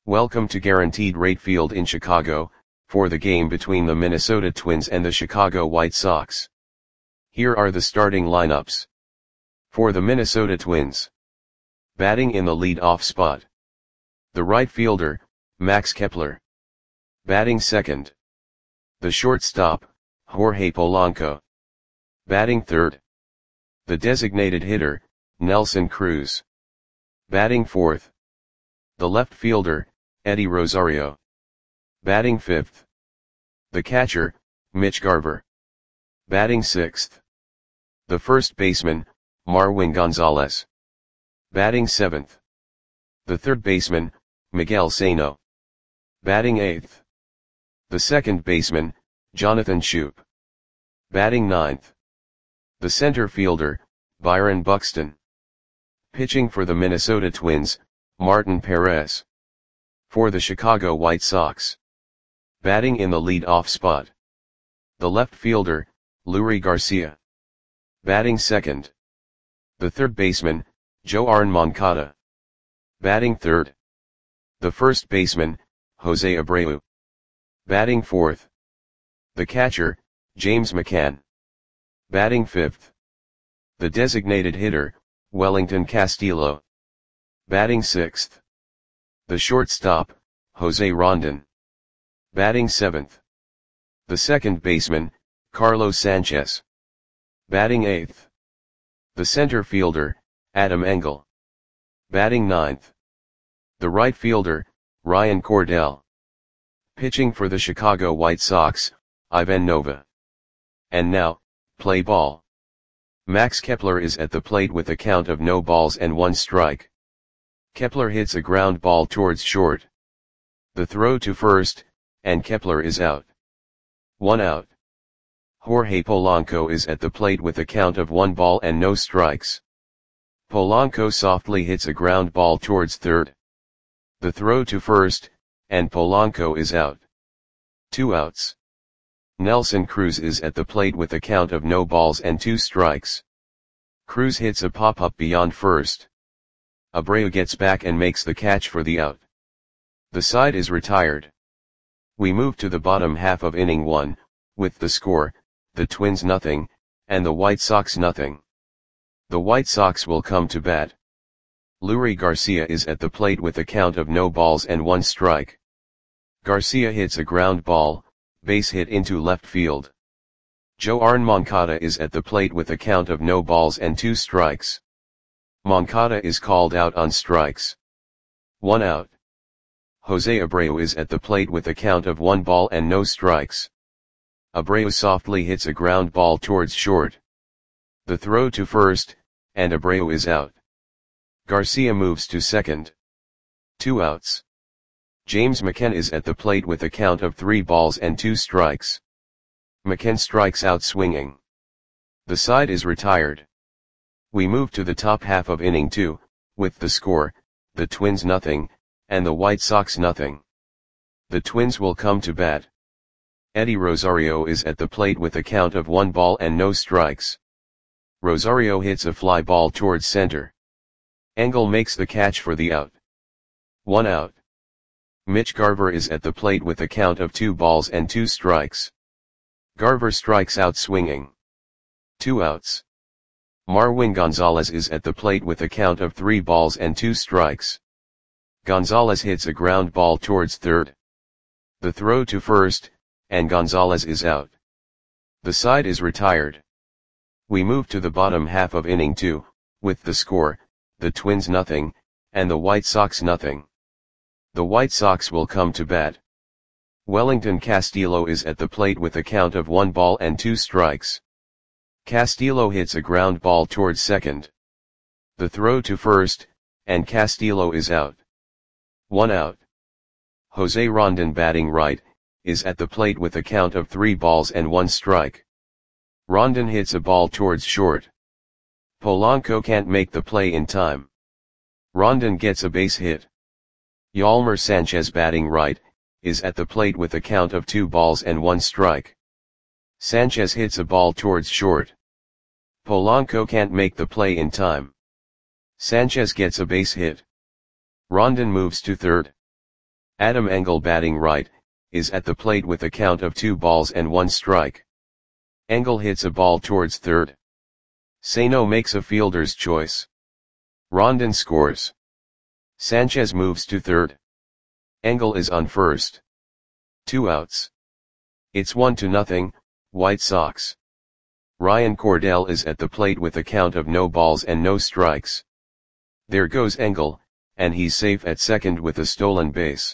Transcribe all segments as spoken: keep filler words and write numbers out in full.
Welcome to Guaranteed Rate Field in Chicago, for the game between the Minnesota Twins and the Chicago White Sox. Here are the starting lineups. For the Minnesota Twins. Batting in the lead-off spot. The right fielder, Max Kepler. Batting second. The shortstop, Jorge Polanco. Batting third. The designated hitter, Nelson Cruz. Batting fourth. The left fielder, Eddie Rosario. Batting fifth. The catcher, Mitch Garver. Batting sixth. The first baseman, Marwin Gonzalez. Batting seventh. The third baseman, Miguel Sano. Batting eighth. The second baseman, Jonathan Schoop. Batting ninth. The center fielder, Byron Buxton. Pitching for the Minnesota Twins, Martin Perez. For the Chicago White Sox. Batting in the lead-off spot. The left fielder, Leury Garcia. Batting second. The third baseman, Joan Moncada. Batting third. The first baseman, Jose Abreu. Batting fourth. The catcher, James McCann. Batting fifth. The designated hitter, Wellington Castillo. Batting sixth. The shortstop, Jose Rondon. Batting seventh. The second baseman, Carlos Sanchez. Batting eighth. The center fielder, Adam Engel. Batting ninth. The right fielder, Ryan Cordell. Pitching for the Chicago White Sox, Ivan Nova. And now, play ball. Max Kepler is at the plate with a count of no balls and one strike. Kepler hits a ground ball towards short. The throw to first, and Kepler is out. One out. Jorge Polanco is at the plate with a count of one ball and no strikes. Polanco softly hits a ground ball towards third. The throw to first, and Polanco is out. Two outs. Nelson Cruz is at the plate with a count of no balls and two strikes. Cruz hits a pop-up beyond first. Abreu gets back and makes the catch for the out. The side is retired. We move to the bottom half of inning one, with the score, the Twins nothing, and the White Sox nothing. The White Sox will come to bat. Leury Garcia is at the plate with a count of no balls and one strike. Garcia hits a ground ball, base hit into left field. Joan Moncada is at the plate with a count of no balls and two strikes. Moncada is called out on strikes. One out. Jose Abreu is at the plate with a count of one ball and no strikes. Abreu softly hits a ground ball towards short. The throw to first, and Abreu is out. Garcia moves to second. Two outs. James McCann is at the plate with a count of three balls and two strikes. McCann strikes out swinging. The side is retired. We move to the top half of inning two, with the score, the Twins nothing, and the White Sox nothing. The Twins will come to bat. Eddie Rosario is at the plate with a count of one ball and no strikes. Rosario hits a fly ball towards center. Engel makes the catch for the out. One out. Mitch Garver is at the plate with a count of two balls and two strikes. Garver strikes out swinging. Two outs. Marwin Gonzalez is at the plate with a count of three balls and two strikes. Gonzalez hits a ground ball towards third. The throw to first, and Gonzalez is out. The side is retired. We move to the bottom half of inning two, with the score, the Twins nothing, and the White Sox nothing. The White Sox will come to bat. Wellington Castillo is at the plate with a count of one ball and two strikes. Castillo hits a ground ball towards second. The throw to first, and Castillo is out. One out. Jose Rondon batting right, is at the plate with a count of three balls and one strike. Rondon hits a ball towards short. Polanco can't make the play in time. Rondon gets a base hit. Yolmer Sanchez batting right, is at the plate with a count of two balls and one strike. Sanchez hits a ball towards short. Polanco can't make the play in time. Sanchez gets a base hit. Rondon moves to third. Adam Engel batting right, is at the plate with a count of two balls and one strike. Engel hits a ball towards third. Sano makes a fielder's choice. Rondon scores. Sanchez moves to third. Engel is on first. Two outs. It's one to nothing, White Sox. Ryan Cordell is at the plate with a count of no balls and no strikes. There goes Engel, and he's safe at second with a stolen base.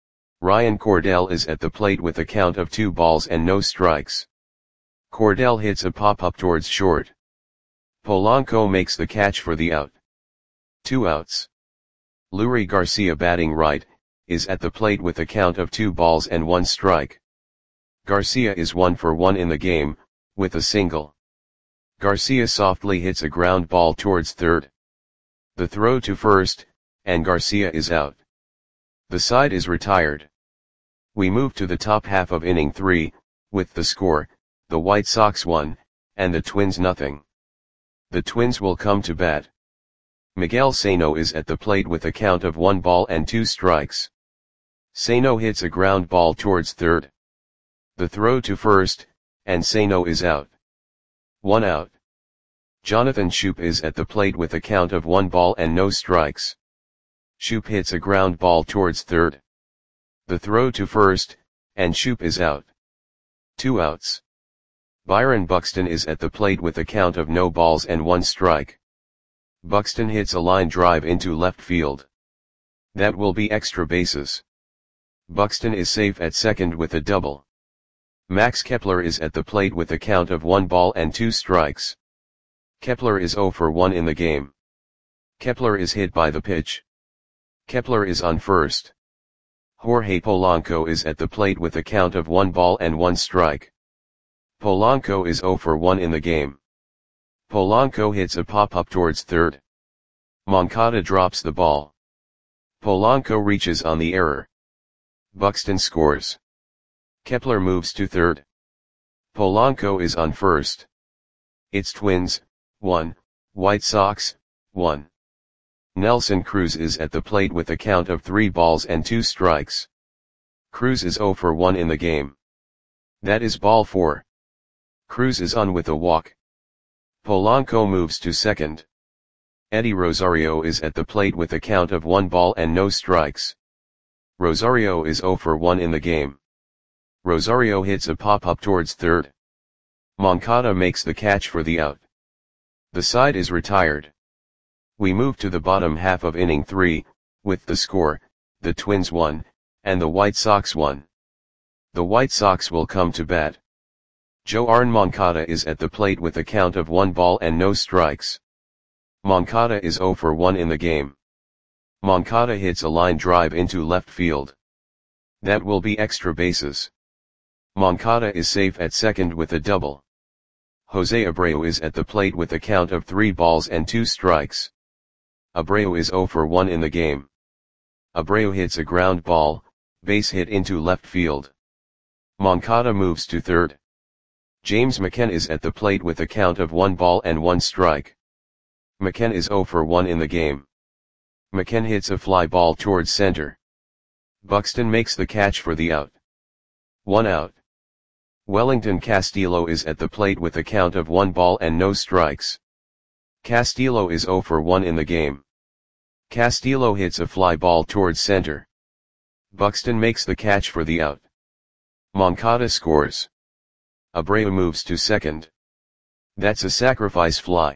Ryan Cordell is at the plate with a count of two balls and no strikes. Cordell hits a pop-up towards short. Polanco makes the catch for the out. Two outs. Leury Garcia batting right, is at the plate with a count of two balls and one strike. Garcia is one for one in the game, with a single. Garcia softly hits a ground ball towards third. The throw to first, and Garcia is out. The side is retired. We move to the top half of inning three, with the score, the White Sox one, and the Twins nothing. The Twins will come to bat. Miguel Sano is at the plate with a count of one ball and two strikes. Sano hits a ground ball towards third. The throw to first, and Sano is out. One out. Jonathan Schoop is at the plate with a count of one ball and no strikes. Schoop hits a ground ball towards third. The throw to first, and Schoop is out. Two outs. Byron Buxton is at the plate with a count of no balls and one strike. Buxton hits a line drive into left field. That will be extra bases. Buxton is safe at second with a double. Max Kepler is at the plate with a count of one ball and two strikes. Kepler is zero for one in the game. Kepler is hit by the pitch. Kepler is on first. Jorge Polanco is at the plate with a count of one ball and one strike. Polanco is zero for one in the game. Polanco hits a pop-up towards third. Moncada drops the ball. Polanco reaches on the error. Buxton scores. Kepler moves to third. Polanco is on first. It's Twins, one, White Sox, one. Nelson Cruz is at the plate with a count of three balls and two strikes. Cruz is zero for one in the game. That is ball four. Cruz is on with a walk. Polanco moves to second. Eddie Rosario is at the plate with a count of one ball and no strikes. Rosario is zero for one in the game. Rosario hits a pop-up towards third. Moncada makes the catch for the out. The side is retired. We move to the bottom half of inning three, with the score, the Twins one, and the White Sox one. The White Sox will come to bat. Joarn Moncada is at the plate with a count of one ball and no strikes. Moncada is zero for one in the game. Moncada hits a line drive into left field. That will be extra bases. Moncada is safe at second with a double. Jose Abreu is at the plate with a count of three balls and two strikes. Abreu is zero for one in the game. Abreu hits a ground ball, base hit into left field. Moncada moves to third. James McCann is at the plate with a count of one ball and one strike. McCann is zero for one in the game. McCann hits a fly ball towards center. Buxton makes the catch for the out. One out. Wellington Castillo is at the plate with a count of one ball and no strikes. Castillo is zero for one in the game. Castillo hits a fly ball towards center. Buxton makes the catch for the out. Moncada scores. Abreu moves to second. That's a sacrifice fly.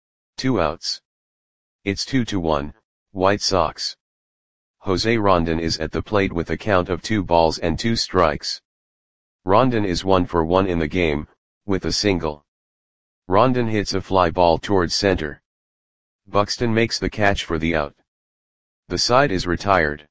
Two outs. It's two to one, White Sox. Jose Rondon is at the plate with a count of two balls and two strikes. Rondon is one for one in the game, with a single. Rondon hits a fly ball towards center. Buxton makes the catch for the out. The side is retired.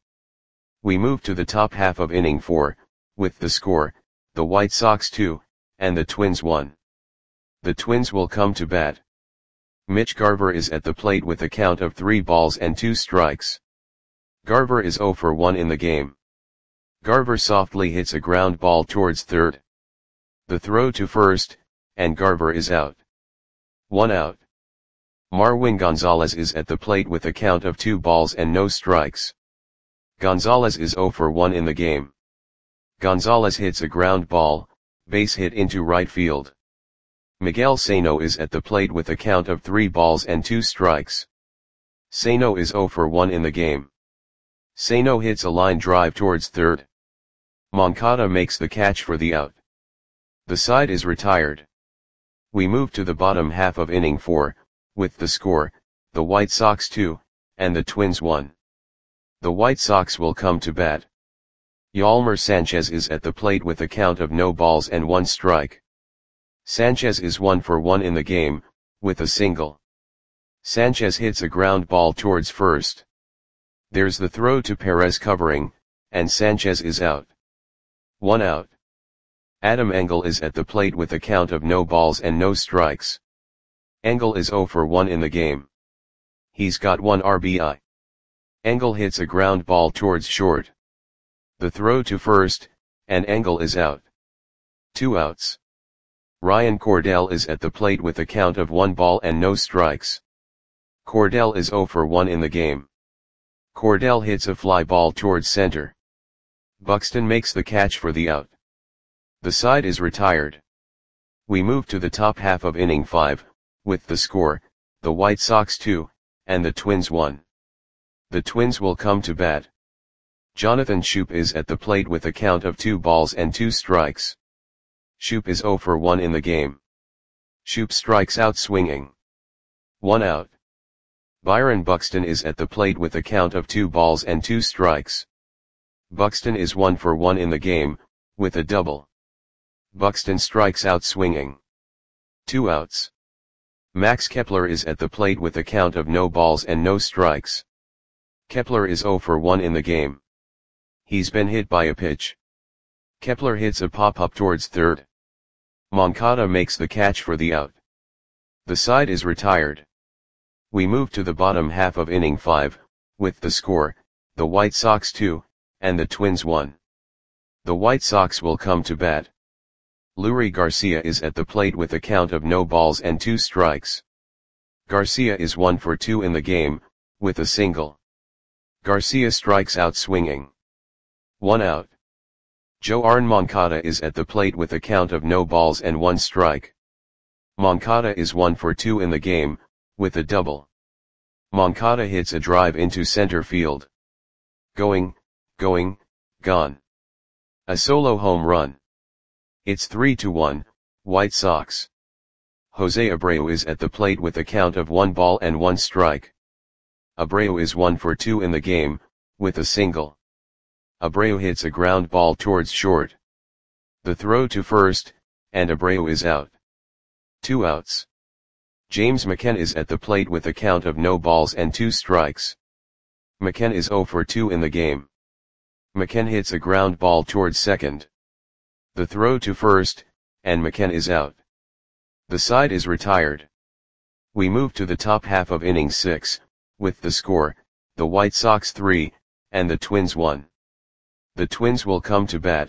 We move to the top half of inning four, with the score, the White Sox two, and the Twins one. The Twins will come to bat. Mitch Garver is at the plate with a count of three balls and two strikes. Garver is zero for one in the game. Garver softly hits a ground ball towards third. The throw to first, and Garver is out. One out. Marwin Gonzalez is at the plate with a count of two balls and no strikes. Gonzalez is zero for one in the game. Gonzalez hits a ground ball, base hit into right field. Miguel Sano is at the plate with a count of three balls and two strikes. Sano is zero for one in the game. Sano hits a line drive towards third. Moncada makes the catch for the out. The side is retired. We move to the bottom half of inning four, with the score, the White Sox two, and the Twins one. The White Sox will come to bat. Yolmer Sanchez is at the plate with a count of no balls and one strike. Sanchez is one for one in the game, with a single. Sanchez hits a ground ball towards first. There's the throw to Perez covering, and Sanchez is out. One out. Adam Engel is at the plate with a count of no balls and no strikes. Engel is zero for one in the game. He's got one R B I. Engel hits a ground ball towards short. The throw to first, and Engel is out. Two outs. Ryan Cordell is at the plate with a count of one ball and no strikes. Cordell is zero for one in the game. Cordell hits a fly ball towards center. Buxton makes the catch for the out. The side is retired. We move to the top half of inning five, with the score, the White Sox two, and the Twins one. The Twins will come to bat. Jonathan Schoop is at the plate with a count of two balls and two strikes. Schoop is zero for one in the game. Schoop strikes out swinging. One out. Byron Buxton is at the plate with a count of two balls and two strikes. Buxton is one for one in the game, with a double. Buxton strikes out swinging. Two outs. Max Kepler is at the plate with a count of no balls and no strikes. Kepler is zero for one in the game. He's been hit by a pitch. Kepler hits a pop-up towards third. Moncada makes the catch for the out. The side is retired. We move to the bottom half of inning five, with the score, the White Sox two, and the Twins one. The White Sox will come to bat. Leury Garcia is at the plate with a count of no balls and two strikes. Garcia is one for two in the game, with a single. Garcia strikes out swinging. One out. Joarn Moncada is at the plate with a count of no balls and one strike. Moncada is one for two in the game, with a double. Moncada hits a drive into center field. Going, going, gone. A solo home run. It's three to one, White Sox. Jose Abreu is at the plate with a count of one ball and one strike. Abreu is one for two in the game, with a single. Abreu hits a ground ball towards short. The throw to first, and Abreu is out. Two outs. James McCann is at the plate with a count of no balls and two strikes. McCann is zero for two in the game. McCann hits a ground ball towards second. The throw to first, and McCann is out. The side is retired. We move to the top half of inning six, with the score, the White Sox three, and the Twins one. The Twins will come to bat.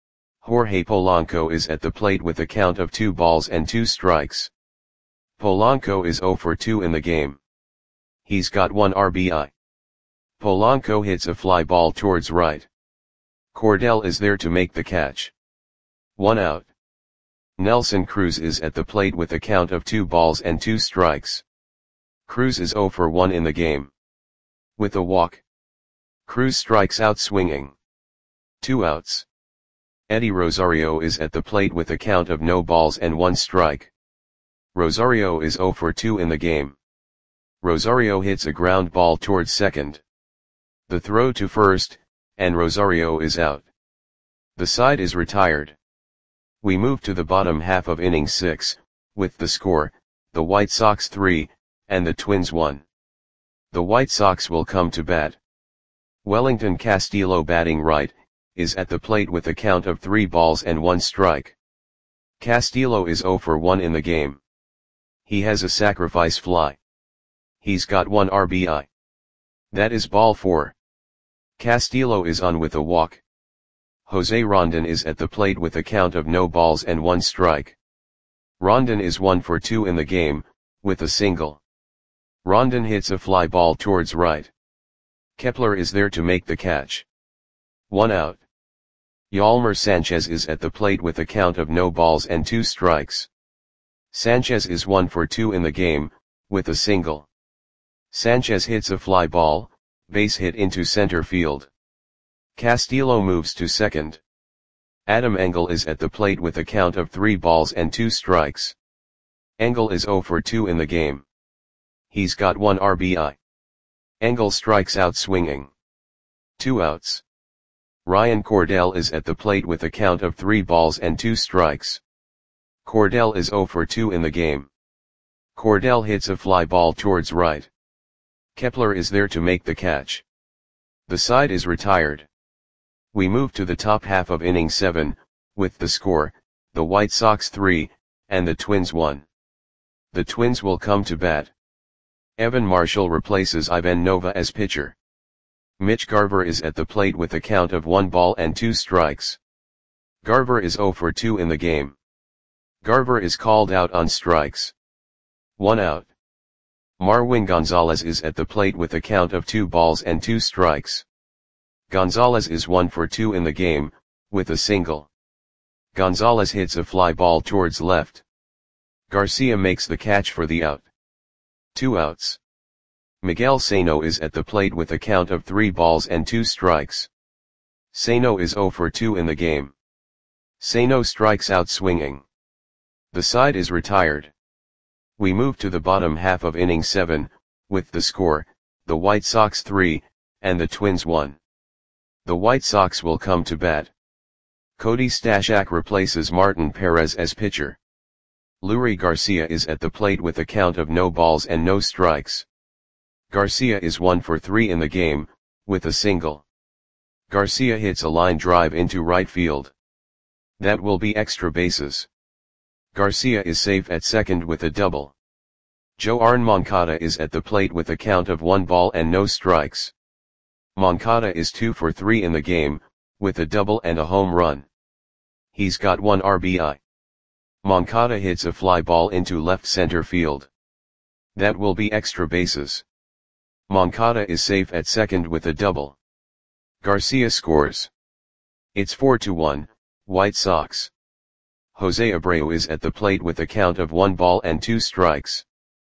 Jorge Polanco is at the plate with a count of two balls and two strikes. Polanco is zero for two in the game. He's got one R B I. Polanco hits a fly ball towards right. Cordell is there to make the catch. One out. Nelson Cruz is at the plate with a count of two balls and two strikes. Cruz is zero for one in the game. With a walk. Cruz strikes out swinging. Two outs. Eddie Rosario is at the plate with a count of no balls and one strike. Rosario is zero for two in the game. Rosario hits a ground ball towards second. The throw to first, and Rosario is out. The side is retired. We move to the bottom half of inning six, with the score, the White Sox three, and the Twins one. The White Sox will come to bat. Wellington Castillo, batting right, is at the plate with a count of three balls and one strike. Castillo is zero for one in the game. He has a sacrifice fly. He's got one R B I. That is ball four. Castillo is on with a walk. Jose Rondon is at the plate with a count of no balls and one strike. Rondon is one for two in the game, with a single. Rondon hits a fly ball towards right. Kepler is there to make the catch. One out. Yolmer Sanchez is at the plate with a count of no balls and two strikes. Sanchez is one for two in the game, with a single. Sanchez hits a fly ball, base hit into center field. Castillo moves to second. Adam Engel is at the plate with a count of three balls and two strikes. Engel is zero for two in the game. He's got one R B I. Engel strikes out swinging. Two outs. Ryan Cordell is at the plate with a count of three balls and two strikes. Cordell is zero for two in the game. Cordell hits a fly ball towards right. Kepler is there to make the catch. The side is retired. We move to the top half of inning seven, with the score, the White Sox three, and the Twins one. The Twins will come to bat. Evan Marshall replaces Ivan Nova as pitcher. Mitch Garver is at the plate with a count of one ball and two strikes. Garver is zero for two in the game. Garver is called out on strikes. One out. Marwin Gonzalez is at the plate with a count of two balls and two strikes. Gonzalez is one for two in the game, with a single. Gonzalez hits a fly ball towards left. Garcia makes the catch for the out. Two outs. Miguel Sano is at the plate with a count of three balls and two strikes. Sano is zero for two in the game. Sano strikes out swinging. The side is retired. We move to the bottom half of inning seven, with the score, the White Sox three, and the Twins one. The White Sox will come to bat. Cody Stashak replaces Martin Perez as pitcher. Lurie Garcia is at the plate with a count of no balls and no strikes. Garcia is one for three in the game, with a single. Garcia hits a line drive into right field. That will be extra bases. Garcia is safe at second with a double. Joarn Moncada is at the plate with a count of one ball and no strikes. Moncada is two for three in the game, with a double and a home run. He's got one R B I. Moncada hits a fly ball into left center field. That will be extra bases. Moncada is safe at second with a double. Garcia scores. It's four to one, White Sox. Jose Abreu is at the plate with a count of one ball and two strikes.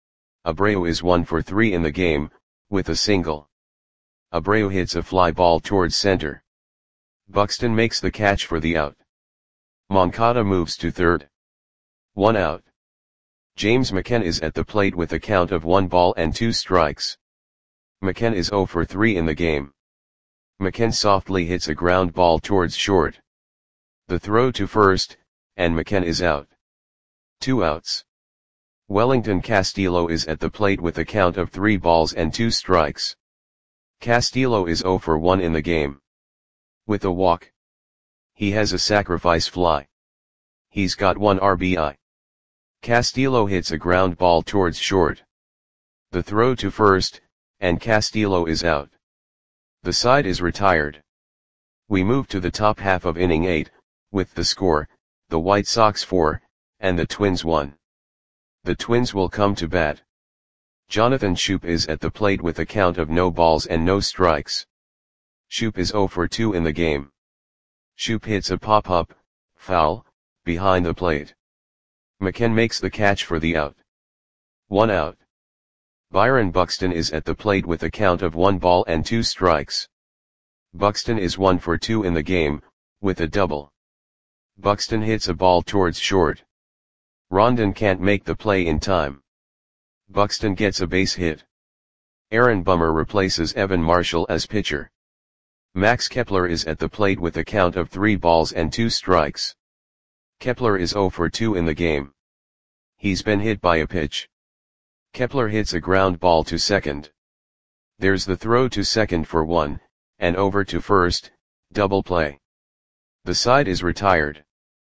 Abreu is one for three in the game, with a single. Abreu hits a fly ball towards center. Buxton makes the catch for the out. Moncada moves to third. One out. James McCann is at the plate with a count of one ball and two strikes. McCann is zero for three in the game. McCann softly hits a ground ball towards short. The throw to first, and McCann is out. Two outs. Wellington Castillo is at the plate with a count of three balls and two strikes. Castillo is zero for one in the game. With a walk. He has a sacrifice fly. He's got one R B I. Castillo hits a ground ball towards short. The throw to first, and Castillo is out. The side is retired. We move to the top half of inning eight, with the score, the White Sox four, and the Twins one. The Twins will come to bat. Jonathan Schoop is at the plate with a count of no balls and no strikes. Schoop is zero for two in the game. Schoop hits a pop-up, foul, behind the plate. McCann makes the catch for the out. One out. Byron Buxton is at the plate with a count of one ball and two strikes. Buxton is one for two in the game, with a double. Buxton hits a ball towards short. Rondon can't make the play in time. Buxton gets a base hit. Aaron Bummer replaces Evan Marshall as pitcher. Max Kepler is at the plate with a count of three balls and two strikes. Kepler is zero for two in the game. He's been hit by a pitch. Kepler hits a ground ball to second. There's the throw to second for one, and over to first, double play. The side is retired.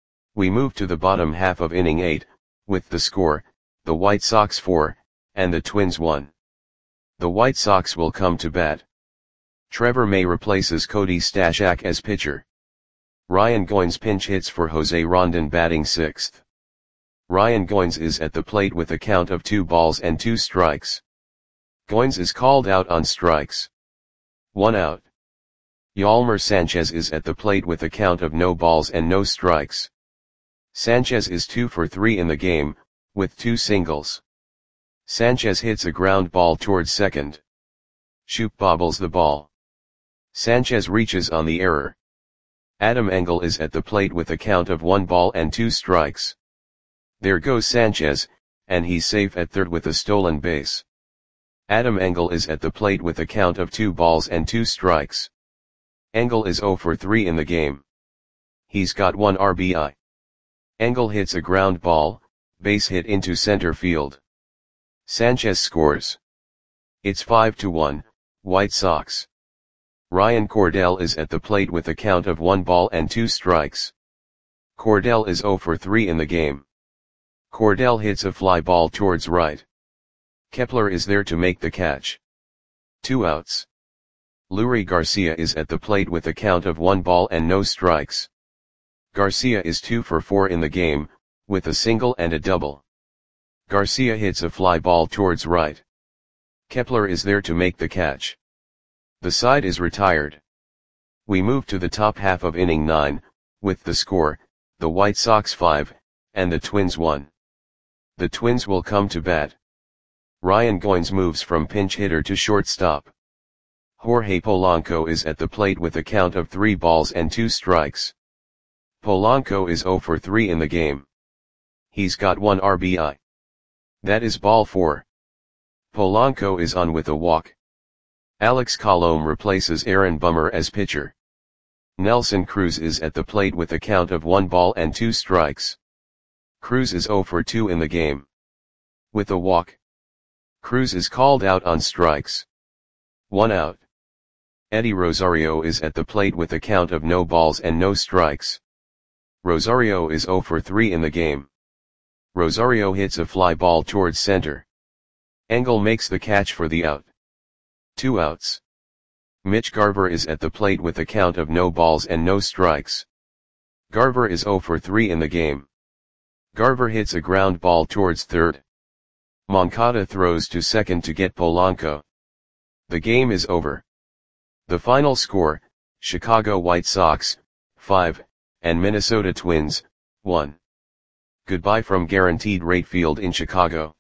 We move to the bottom half of inning eight, with the score, the White Sox four, and the Twins one. The White Sox will come to bat. Trevor May replaces Cody Stashak as pitcher. Ryan Goins pinch hits for Jose Rondon batting sixth. Ryan Goins is at the plate with a count of two balls and two strikes. Goins is called out on strikes. One out. Yolmer Sanchez is at the plate with a count of no balls and no strikes. Sanchez is two for three in the game, with two singles. Sanchez hits a ground ball towards second. Shoop bobbles the ball. Sanchez reaches on the error. Adam Engel is at the plate with a count of one ball and two strikes. There goes Sanchez, and he's safe at third with a stolen base. Adam Engel is at the plate with a count of two balls and two strikes. Engel is zero for three in the game. He's got one R B I. Engel hits a ground ball, base hit into center field. Sanchez scores. It's five to one, White Sox. Ryan Cordell is at the plate with a count of one ball and two strikes. Cordell is zero for three in the game. Cordell hits a fly ball towards right. Kepler is there to make the catch. Two outs. Leury Garcia is at the plate with a count of one ball and no strikes. Garcia is two for four in the game, with a single and a double. Garcia hits a fly ball towards right. Kepler is there to make the catch. The side is retired. We move to the top half of inning nine, with the score, the White Sox five, and the Twins one. The Twins will come to bat. Ryan Goins moves from pinch hitter to shortstop. Jorge Polanco is at the plate with a count of three balls and two strikes. Polanco is zero for three in the game. He's got one R B I. That is ball four. Polanco is on with a walk. Alex Colomé replaces Aaron Bummer as pitcher. Nelson Cruz is at the plate with a count of one ball and two strikes. Cruz is zero for two in the game. With a walk. Cruz is called out on strikes. One out. Eddie Rosario is at the plate with a count of no balls and no strikes. Rosario is zero for three in the game. Rosario hits a fly ball towards center. Engel makes the catch for the out. Two outs. Mitch Garver is at the plate with a count of no balls and no strikes. Garver is zero for three in the game. Garver hits a ground ball towards third. Moncada throws to second to get Polanco. The game is over. The final score, Chicago White Sox, five, and Minnesota Twins, one. Goodbye from Guaranteed Rate Field in Chicago.